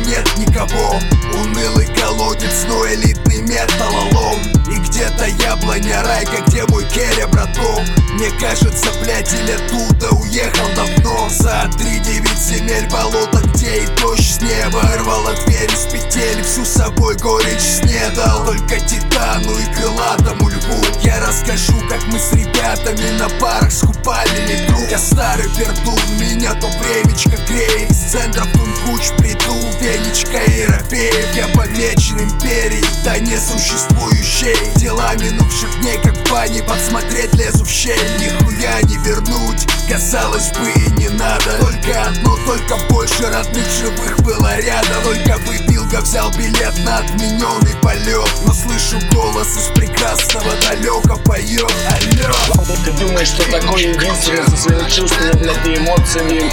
нет никого. Унылый колодец, но элитный металлолом. И где-то яблоня райка, где мой Керя, браток. Мне кажется, блядь, или оттуда уехал давно. За 3-9 земель болота, где и дождь с неба вырвала дверь из петель, всю собой горечь снедал. Только титану и крылатому льву я расскажу, как мы с ребятами на парах скупали литру. Я старый пердун, меня то времечко греет. Из центра в Тункуч приду, Венечка и Рафеев. Я помечен империей, да несуществующей. Дела минувших дней, как в бане, подсмотреть лезу в щель. Нихуя не вернуть, казалось бы, и не надо. Только одно, только больше родных живых было рядом. Только выпилка взял билет на отмененный полет, но слышу голос из прекрасного далека поет: алло. Ты думаешь, что такое единственное со своими чувствами, блядь, и эмоциями.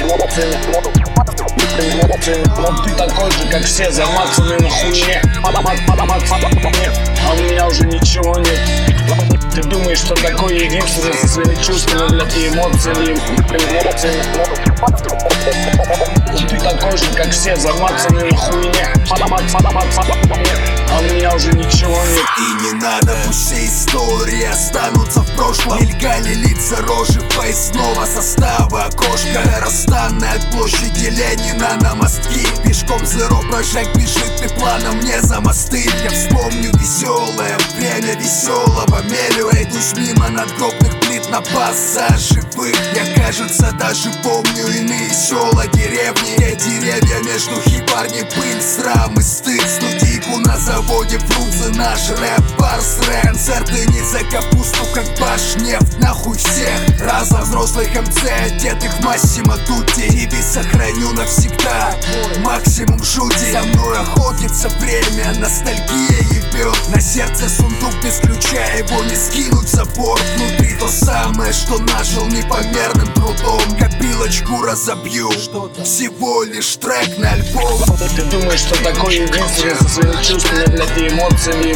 Вот ты такой же, как все, замацанный на хуйне. А у меня уже ничего нет. Ты думаешь, что такое единственное со своими чувствами, блядь, и эмоциями. Ты такой же, как все, замацанный на хуйне. А у меня уже ничего нет. И не надо, пусть все истории останутся в прошлом. Мелькали лица, рожи поездного состава. Окошко расстанное от площади Ленина на мостки. Пешком зеро прожект бежит, ты планом не за мосты. Я вспомню веселое время веселого мелю. Пройдусь мимо надгробных плит на пас за живых. Я, кажется, даже помню иные села, деревни, где деревья между хибарни, пыль, срам и стыд. Студийку на заводе Фрунзе, наш рэп-бар с рэп. Концерты не за капусту, как Башнефть, нахуй всех. Раза взрослых МЦ, одетых в Массимо Дутти. Девиз сохраню навсегда, максимум жути. За мной охотится время, ностальгия ебет. На сердце сундук без ключа, его не скинуть в забор. Внутри то самое, что нажил непомерным трудом. Копилочку разобью, всего лишь трек на альбом. Ты думаешь, что такое единственное со своими чувствами, блядь, и эмоциями.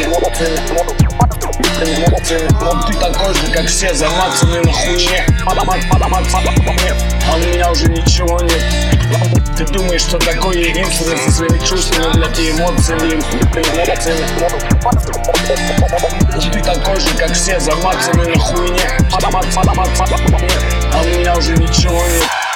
Вот ты такой же, как все, замацанный на хуйне. А у меня уже ничего нет. Ты думаешь, что такое единственное со своими чувствами, блядь, и эмоциями. Ты такой же, как все, замацанный на хуйне. А у меня уже ничего нет.